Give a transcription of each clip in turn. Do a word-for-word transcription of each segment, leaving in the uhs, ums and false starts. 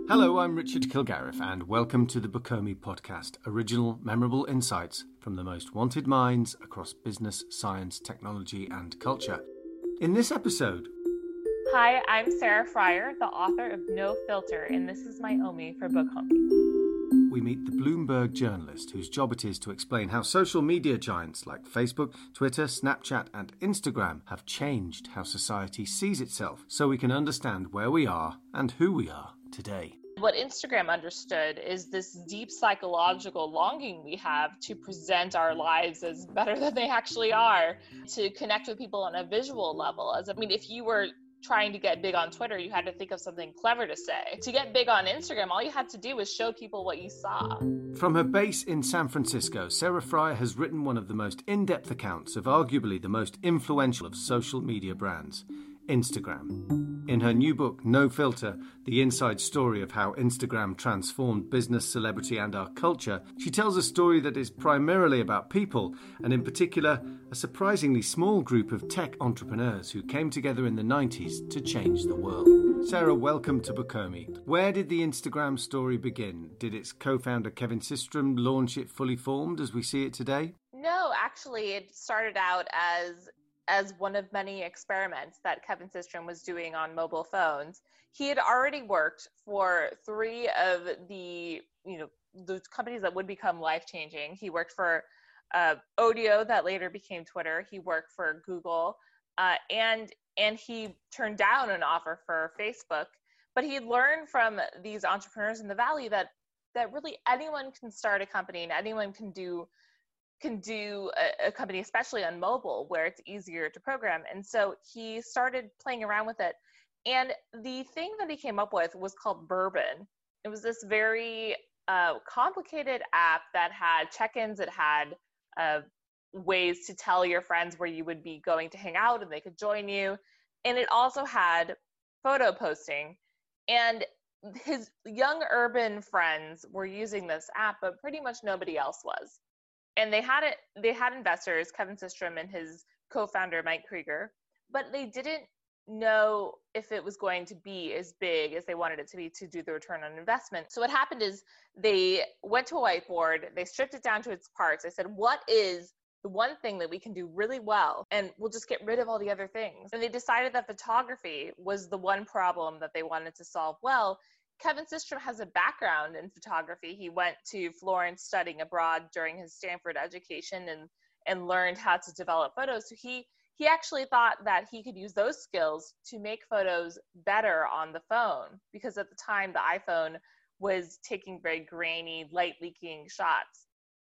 Hello, I'm Richard Kilgarriff, and welcome to the Bookome podcast, original, memorable insights from the most wanted minds across business, science, technology, and culture. In this episode... Hi, I'm Sarah Fryer, the author of No Filter, and this is my Omi for Bookome. We meet the Bloomberg journalist whose job it is to explain how social media giants like Facebook, Twitter, Snapchat, and Instagram have changed how society sees itself, so we can understand where we are and who we are today. What Instagram understood is this deep psychological longing we have to present our lives as better than they actually are, to connect with people on a visual level. As I mean, if you were trying to get big on Twitter, you had to think of something clever to say. To get big on Instagram, all you had to do was show people what you saw. From her base in San Francisco, Sarah Fryer has written one of the most in-depth accounts of arguably the most influential of social media brands, Instagram. In her new book, No Filter, the inside story of how Instagram transformed business, celebrity and our culture, she tells a story that is primarily about people, and in particular, a surprisingly small group of tech entrepreneurs who came together in the nineties to change the world. Sarah, welcome to Bookome. Where did the Instagram story begin? Did its co-founder Kevin Systrom launch it fully formed as we see it today? No, actually, it started out as as one of many experiments that Kevin Systrom was doing on mobile phones. He had already worked for three of the, you know, the companies that would become life-changing. He worked for uh, Odeo, that later became Twitter. He worked for Google, uh, and and he turned down an offer for Facebook. But he learned from these entrepreneurs in the Valley that that really anyone can start a company and anyone can do can do a, a company, especially on mobile, where it's easier to program. And so he started playing around with it. And the thing that he came up with was called Bourbon. It was this very uh, complicated app that had check-ins. It had uh, ways to tell your friends where you would be going to hang out and they could join you. And it also had photo posting. And his young urban friends were using this app, but pretty much nobody else was. And they had it. They had investors, Kevin Systrom and his co-founder Mike Krieger, but they didn't know if it was going to be as big as they wanted it to be to do the return on investment. So what happened is they went to a whiteboard. They stripped it down to its parts. They said, "What is the one thing that we can do really well, and we'll just get rid of all the other things?" And they decided that photography was the one problem that they wanted to solve well. Kevin Systrom has a background in photography. He went to Florence studying abroad during his Stanford education and, and learned how to develop photos. So he, he actually thought that he could use those skills to make photos better on the phone, because at the time the iPhone was taking very grainy, light leaking shots.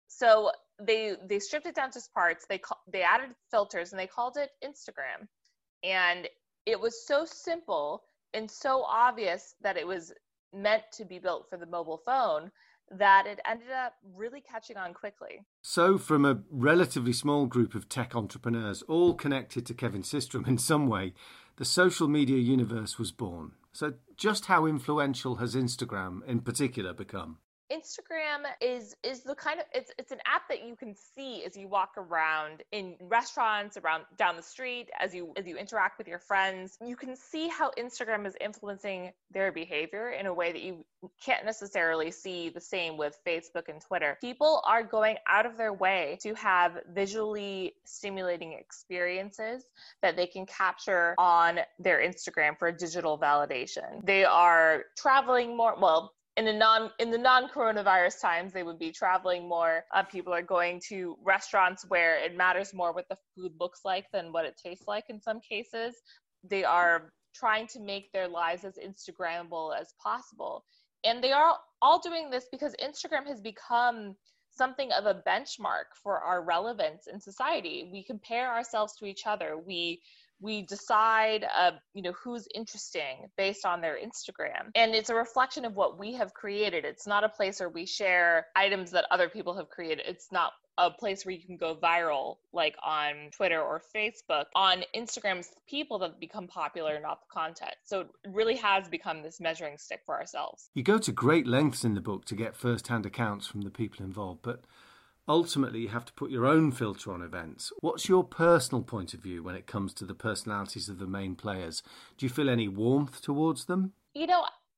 So they they stripped it down to parts. They they added filters and they called it Instagram. And it was so simple and so obvious that it was meant to be built for the mobile phone that it ended up really catching on quickly. So from a relatively small group of tech entrepreneurs, all connected to Kevin Systrom in some way, the social media universe was born. So just how influential has Instagram in particular become? Instagram is is the kind of it's it's an app that you can see as you walk around in restaurants, around down the street, as you as you interact with your friends. You can see how Instagram is influencing their behavior in a way that you can't necessarily see the same with Facebook and Twitter. People are going out of their way to have visually stimulating experiences that they can capture on their Instagram for digital validation. They are traveling more, well, In the non in the non-coronavirus times, they would be traveling more. Uh, people are going to restaurants where it matters more what the food looks like than what it tastes like in some cases. They are trying to make their lives as Instagrammable as possible. And they are all doing this because Instagram has become something of a benchmark for our relevance in society. We compare ourselves to each other. We We decide, uh, you know, who's interesting based on their Instagram. And it's a reflection of what we have created. It's not a place where we share items that other people have created. It's not a place where you can go viral like on Twitter or Facebook. On Instagram, it's the people that become popular, not the content. So it really has become this measuring stick for ourselves. You go to great lengths in the book to get first-hand accounts from the people involved, but ultimately you have to put your own filter on events. What's your personal point of view when it comes to the personalities of the main players? Do you feel any warmth towards them? You know,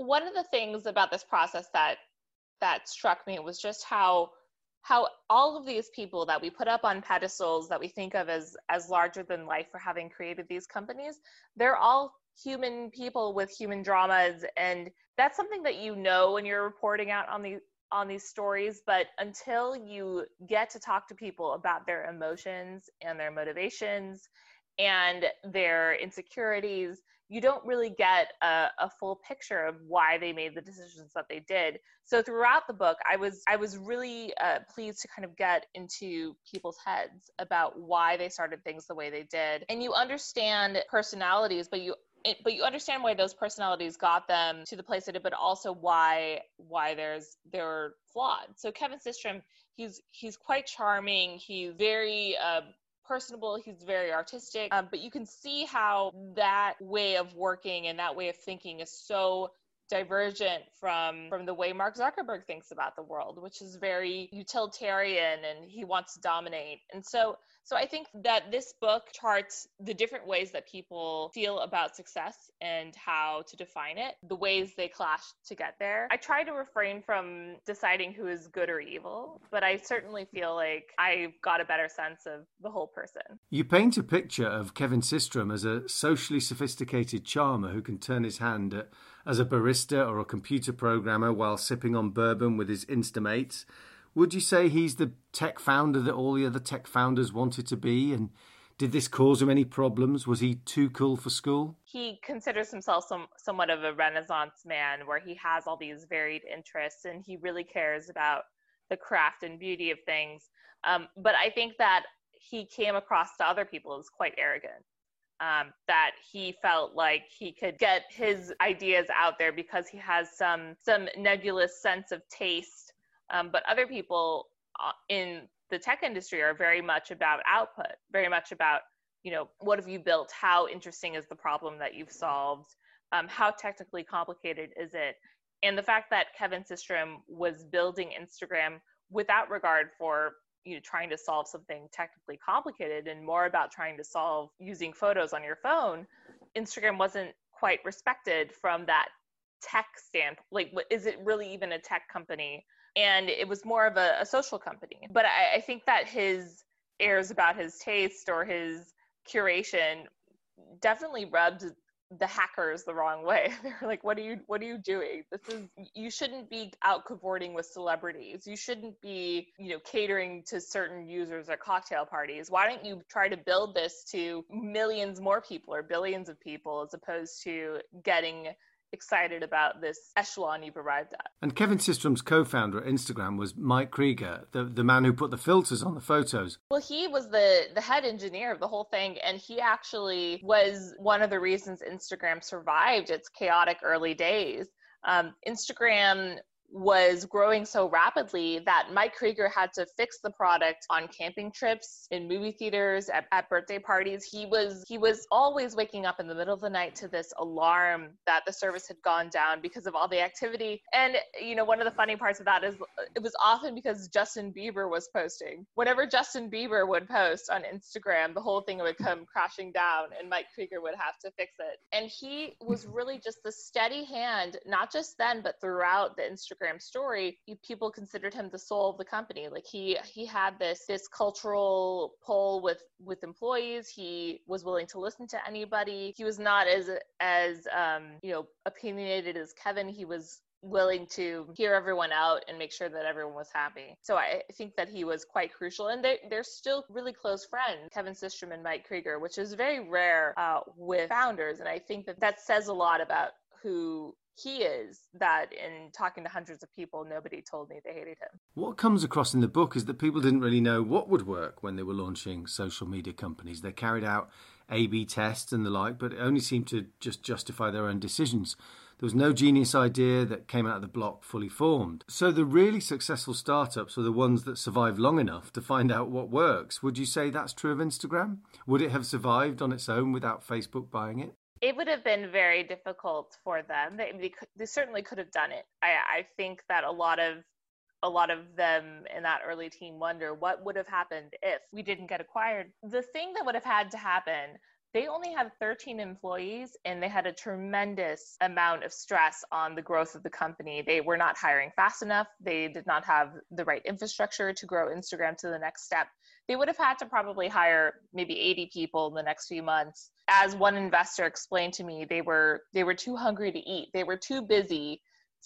one of the things about this process that that struck me was just how how all of these people that we put up on pedestals that we think of as as larger than life for having created these companies, they're all human people with human dramas, and that's something that you know when you're reporting out on these on these stories, but until you get to talk to people about their emotions and their motivations and their insecurities, you don't really get a, a full picture of why they made the decisions that they did. So throughout the book, I was I was really uh, pleased to kind of get into people's heads about why they started things the way they did. And you understand personalities, but you it, but you understand why those personalities got them to the place they did, but also why why there's they're flawed. So Kevin Systrom, he's he's quite charming. He's very uh, personable, he's very artistic, um, but you can see how that way of working and that way of thinking is so divergent from from the way Mark Zuckerberg thinks about the world, which is very utilitarian, and he wants to dominate. And so so I think that this book charts the different ways that people feel about success and how to define it, the ways they clash to get there. I try to refrain from deciding who is good or evil, but I certainly feel like I got a better sense of the whole person. You paint a picture of Kevin Systrom as a socially sophisticated charmer who can turn his hand at, as a barista or a computer programmer while sipping on bourbon with his Instamates. Would you say he's the tech founder that all the other tech founders wanted to be? And did this cause him any problems? Was he too cool for school? He considers himself some, somewhat of a Renaissance man, where he has all these varied interests and he really cares about the craft and beauty of things. Um, but I think that he came across to other people as quite arrogant. Um, that he felt like he could get his ideas out there because he has some some nebulous sense of taste. Um, but other people uh, in the tech industry are very much about output, very much about, you know, what have you built? How interesting is the problem that you've solved? Um, how technically complicated is it? And the fact that Kevin Systrom was building Instagram without regard for, you know, trying to solve something technically complicated and more about trying to solve using photos on your phone, Instagram wasn't quite respected from that tech standpoint. Like, is it really even a tech company? And it was more of a, a social company. But I, I think that his airs about his taste or his curation definitely rubbed the hackers the wrong way. They're like, what are you what are you doing? This is you shouldn't be out cavorting with celebrities. You shouldn't be, you know, catering to certain users at cocktail parties. Why don't you try to build this to millions more people or billions of people, as opposed to getting excited about this echelon you've arrived at. And Kevin Systrom's co-founder at Instagram was Mike Krieger, the, the man who put the filters on the photos. Well, he was the, the head engineer of the whole thing, and he actually was one of the reasons Instagram survived its chaotic early days. Um, Instagram was growing so rapidly that Mike Krieger had to fix the product on camping trips, in movie theaters, at, at birthday parties. He was he was always waking up in the middle of the night to this alarm that the service had gone down because of all the activity. And, you know, one of the funny parts of that is it was often because Justin Bieber was posting. Whenever Justin Bieber would post on Instagram, the whole thing would come crashing down and Mike Krieger would have to fix it. And he was really just the steady hand, not just then, but throughout the Instagram story. People considered him the soul of the company. Like he he had this this cultural pull with with employees. He was willing to listen to anybody. He was not as as um you know opinionated as Kevin. He was willing to hear everyone out and make sure that everyone was happy. So I think that he was quite crucial, and they, they're still really close friends, Kevin Systrom and Mike Krieger, which is very rare uh, with founders. And I think that that says a lot about who he is, that in talking to hundreds of people, nobody told me they hated him. What comes across in the book is that people didn't really know what would work when they were launching social media companies. They carried out A B tests and the like, but it only seemed to just justify their own decisions. There was no genius idea that came out of the block fully formed. So the really successful startups were the ones that survived long enough to find out what works. Would you say that's true of Instagram? Would it have survived on its own without Facebook buying it? It would have been very difficult for them. They, they, could, they certainly could have done it. I, I think that a lot of a lot of them in that early team wonder what would have happened if we didn't get acquired. The thing that would have had to happen they only had thirteen employees, and they had a tremendous amount of stress on the growth of the company. They were not hiring fast enough. They did not have the right infrastructure to grow Instagram to the next step. They would have had to probably hire maybe eighty people in the next few months. As one investor explained to me, they were they were too hungry to eat. They were too busy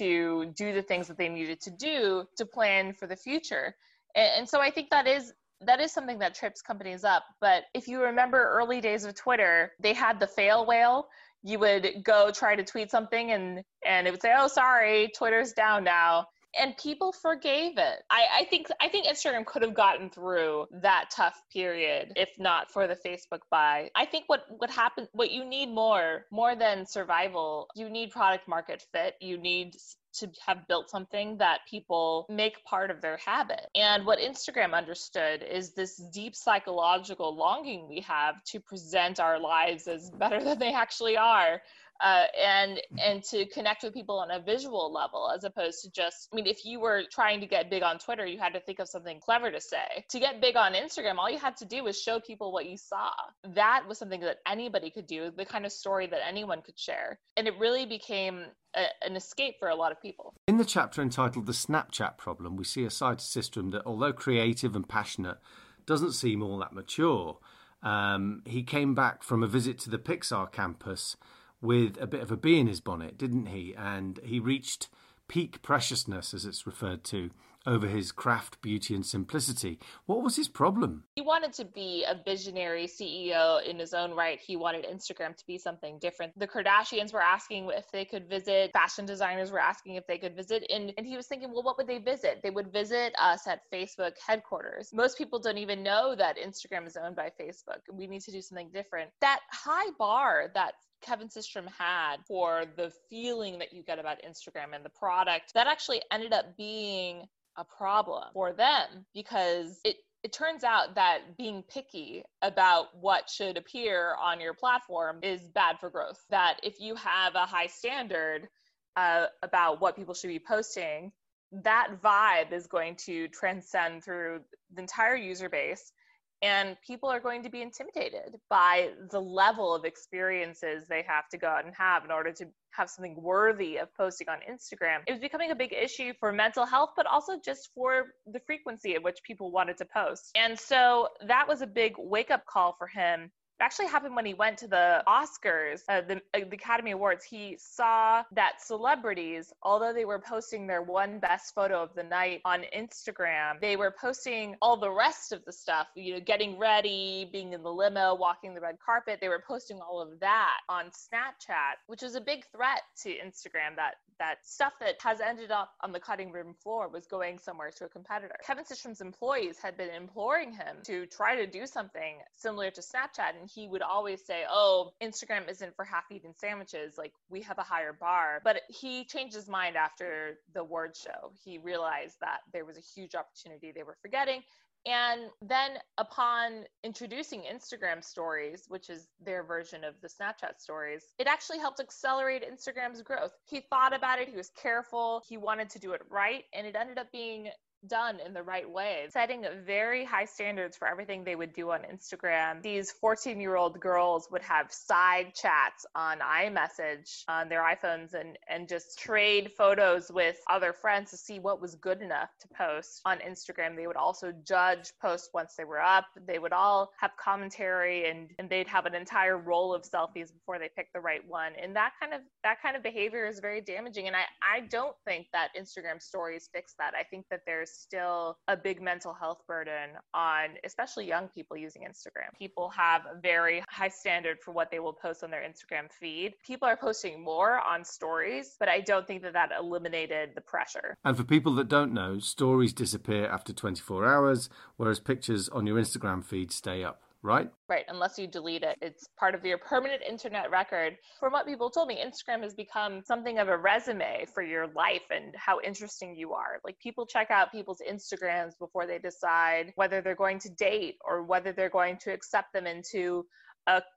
to do the things that they needed to do to plan for the future. And, and so I think that is that is something that trips companies up. But if you remember early days of Twitter, they had the fail whale. You would go try to tweet something and, and it would say, oh, sorry, Twitter's down now. And people forgave it. I, I think I think Instagram could have gotten through that tough period if not for the Facebook buy. I think what what happened, what you need more, more than survival, you need product market fit. You need to have built something that people make part of their habit. And what Instagram understood is this deep psychological longing we have to present our lives as better than they actually are. Uh, and and to connect with people on a visual level, as opposed to just, I mean, if you were trying to get big on Twitter, you had to think of something clever to say. To get big on Instagram, all you had to do was show people what you saw. That was something that anybody could do, the kind of story that anyone could share. And it really became a, an escape for a lot of people. In the chapter entitled The Snapchat Problem, we see a side to Systrom that, although creative and passionate, doesn't seem all that mature. Um, he came back from a visit to the Pixar campus with a bit of a bee in his bonnet, didn't he? And he reached peak preciousness, as it's referred to, over his craft, beauty and simplicity. What was his problem? He wanted to be a visionary C E O in his own right. He wanted Instagram to be something different. The Kardashians were asking if they could visit. Fashion designers were asking if they could visit. And, and he was thinking, well, what would they visit? They would visit us at Facebook headquarters. Most people don't even know that Instagram is owned by Facebook. We need to do something different. That high bar that Kevin Systrom had for the feeling that you get about Instagram and the product, that actually ended up being a problem for them, because it it turns out that being picky about what should appear on your platform is bad for growth. That if you have a high standard uh, about what people should be posting, that vibe is going to transcend through the entire user base. And people are going to be intimidated by the level of experiences they have to go out and have in order to have something worthy of posting on Instagram. It was becoming a big issue for mental health, but also just for the frequency at which people wanted to post. And so that was a big wake-up call for him. It actually happened when he went to the Oscars, uh, the, uh, the Academy Awards. He saw that celebrities, although they were posting their one best photo of the night on Instagram, they were posting all the rest of the stuff, you know, getting ready, being in the limo, walking the red carpet. They were posting all of that on Snapchat, which was a big threat to Instagram. That that stuff that has ended up on the cutting room floor was going somewhere to a competitor. Kevin Systrom's employees had been imploring him to try to do something similar to Snapchat, and he would always say, oh, Instagram isn't for half-eaten sandwiches, like we have a higher bar. But he changed his mind after the award show. He realized that there was a huge opportunity they were forgetting. And then upon introducing Instagram stories, which is their version of the Snapchat stories, it actually helped accelerate Instagram's growth. He thought about it, he was careful, he wanted to do it right, and it ended up being done in the right way, setting very high standards for everything they would do on Instagram. These fourteen-year-old girls would have side chats on iMessage on their iPhones and, and just trade photos with other friends to see what was good enough to post on Instagram. They would also judge posts once they were up. They would all have commentary, and, and they'd have an entire roll of selfies before they picked the right one. And that kind of that kind of behavior is very damaging. And I, I don't think that Instagram stories fix that. I think that there's still a big mental health burden on especially young people using Instagram. People have a very high standard for what they will post on their Instagram feed. People are posting more on stories, but I don't think that that eliminated the pressure. And for people that don't know, stories disappear after twenty-four hours, whereas pictures on your Instagram feed stay up. Right? Right, unless you delete it. It's part of your permanent internet record. From what people told me, Instagram has become something of a resume for your life and how interesting you are. Like, people check out people's Instagrams before they decide whether they're going to date or whether they're going to accept them into a,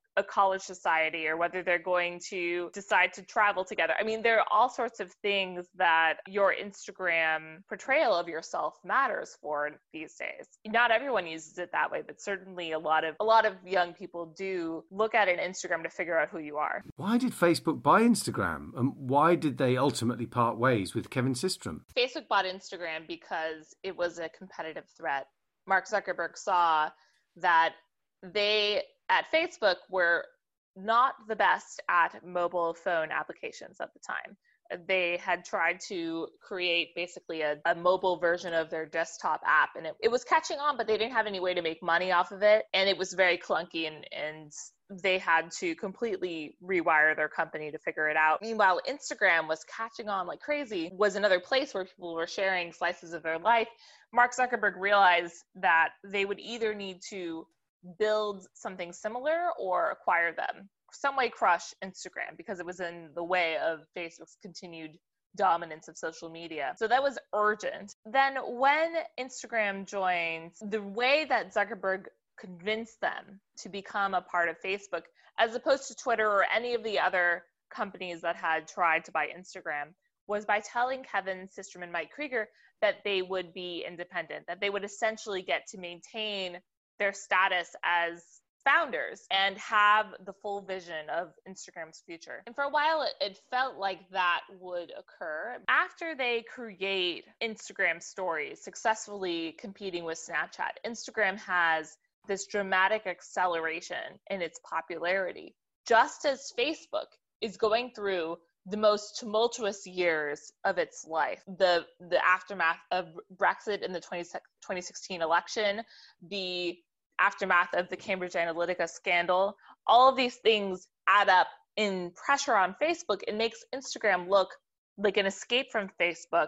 a college society or whether they're going to decide to travel together. I mean, there are all sorts of things that your Instagram portrayal of yourself matters for these days. Not everyone uses it that way, but certainly a lot of a lot of young people do look at an Instagram to figure out who you are. Why did Facebook buy Instagram, and why did they ultimately part ways with Kevin Systrom? Facebook bought Instagram because it was a competitive threat. Mark Zuckerberg saw that they at Facebook were not the best at mobile phone applications at the time. They had tried to create basically a, a mobile version of their desktop app, and it, it was catching on, but they didn't have any way to make money off of it. And it was very clunky, and, and they had to completely rewire their company to figure it out. Meanwhile, Instagram was catching on like crazy, was another place where people were sharing slices of their life. Mark Zuckerberg realized that they would either need to build something similar or acquire them, some way crush Instagram, because it was in the way of Facebook's continued dominance of social media. So that was urgent. Then when Instagram joined, the way that Zuckerberg convinced them to become a part of Facebook, as opposed to Twitter or any of the other companies that had tried to buy Instagram, was by telling Kevin Systrom and Mike Krieger that they would be independent, that they would essentially get to maintain their status as founders and have the full vision of Instagram's future. And for a while, it, it felt like that would occur. After they create Instagram stories, successfully competing with Snapchat, Instagram has this dramatic acceleration in its popularity, just as Facebook is going through the most tumultuous years of its life. The the aftermath of Brexit in the twenty sixteen election, the aftermath of the Cambridge Analytica scandal, all of these things add up in pressure on Facebook. It makes Instagram look like an escape from Facebook.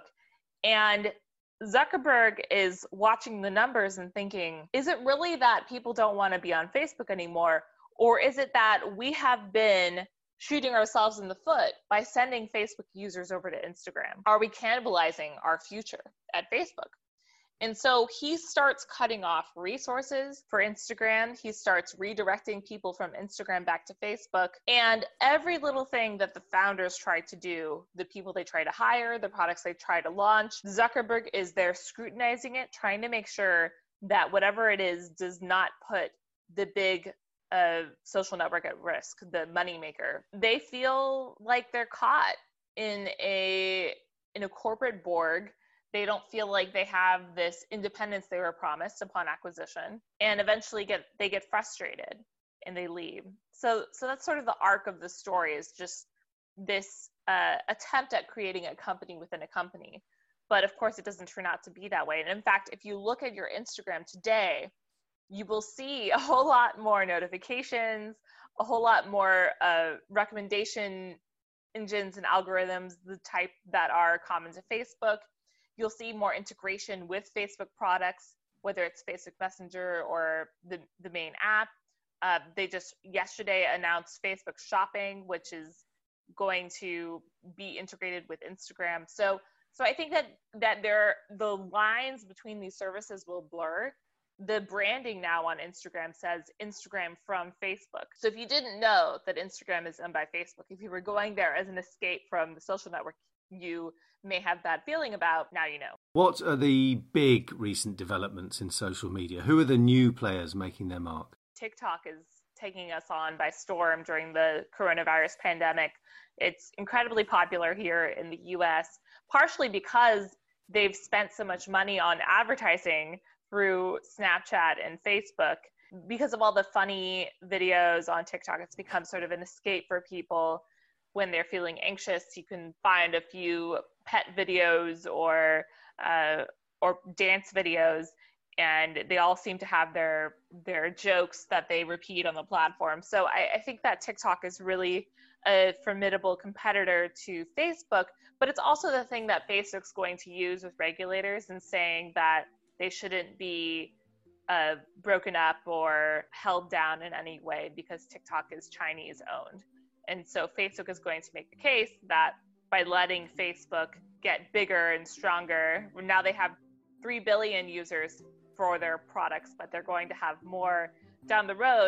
And Zuckerberg is watching the numbers and thinking, is it really that people don't want to be on Facebook anymore? Or is it that we have been shooting ourselves in the foot by sending Facebook users over to Instagram? Are we cannibalizing our future at Facebook? And so he starts cutting off resources for Instagram. He starts redirecting people from Instagram back to Facebook. And every little thing that the founders try to do, the people they try to hire, the products they try to launch, Zuckerberg is there scrutinizing it, trying to make sure that whatever it is does not put the big uh, social network at risk, the moneymaker. They feel like they're caught in a in a corporate Borg. They don't feel like they have this independence they were promised upon acquisition, and eventually get they get frustrated and they leave. So so that's sort of the arc of the story, is just this uh, attempt at creating a company within a company. But of course, it doesn't turn out to be that way. And in fact, if you look at your Instagram today, you will see a whole lot more notifications, a whole lot more uh, recommendation engines and algorithms, the type that are common to Facebook. You'll see more integration with Facebook products, whether it's Facebook Messenger or the, the main app. Uh, they just yesterday announced Facebook Shopping, which is going to be integrated with Instagram. So, so I think that that there the lines between these services will blur. The branding now on Instagram says Instagram from Facebook. So if you didn't know that Instagram is owned by Facebook, if you were going there as an escape from the social network you may have bad feeling about, now you know. What are the big recent developments in social media? Who are the new players making their mark? TikTok is taking us on by storm during the coronavirus pandemic. It's incredibly popular here in the U S, partially because they've spent so much money on advertising through Snapchat and Facebook. Because of all the funny videos on TikTok, it's become sort of an escape for people when they're feeling anxious. You can find a few pet videos or uh, or dance videos, and they all seem to have their their jokes that they repeat on the platform. So I, I think that TikTok is really a formidable competitor to Facebook, but it's also the thing that Facebook's going to use with regulators and saying that they shouldn't be uh, broken up or held down in any way because TikTok is Chinese owned. And so Facebook is going to make the case that by letting Facebook get bigger and stronger, now they have three billion users for their products, but they're going to have more down the road.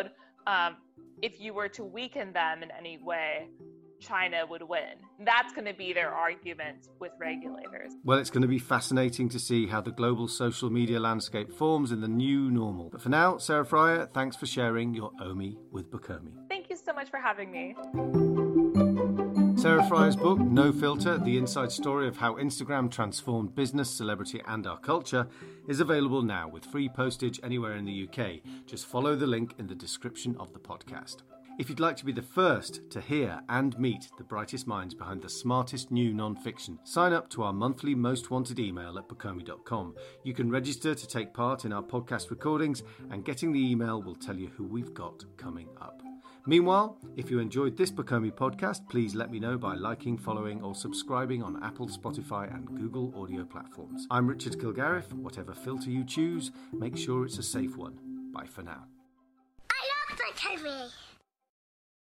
um, if you were to weaken them in any way, China would win. That's going to be their argument with regulators. Well, it's going to be fascinating to see how the global social media landscape forms in the new normal. But for now, Sarah Fryer, thanks for sharing your Omi with Bokomi. Thank you so much for having me. Sarah Fryer's book, No Filter, The Inside Story of How Instagram Transformed Business, Celebrity and Our Culture, is available now with free postage anywhere in the U K. Just follow the link in the description of the podcast. If you'd like to be the first to hear and meet the brightest minds behind the smartest new non-fiction, sign up to our monthly Most Wanted email at bokomi dot com. You can register to take part in our podcast recordings, and getting the email will tell you who we've got coming up. Meanwhile, if you enjoyed this Bokomi podcast, please let me know by liking, following or subscribing on Apple, Spotify and Google audio platforms. I'm Richard Kilgarriff. Whatever filter you choose, make sure it's a safe one. Bye for now. I love Bokomi.